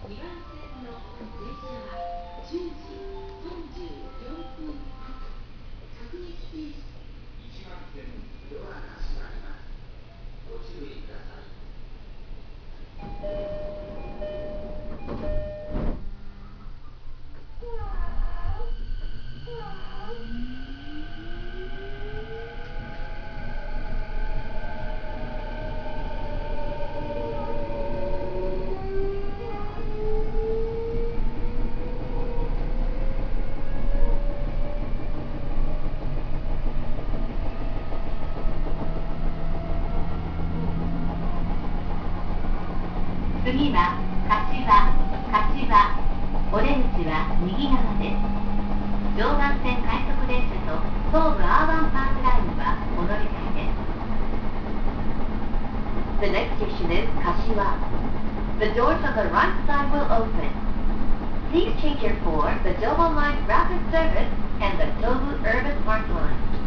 2番線の電車は10時34分発各駅停車。1番線ドアが閉まります。ご注意ください。次は柏お出口は右側です。常磐線快速電車と東武アーバンパークラインはお乗り換えです。The next station is Kashiwa. The doors on the right side will open. Please change here for the Domo Line Rapid Service and the Tobu Urban Park Line.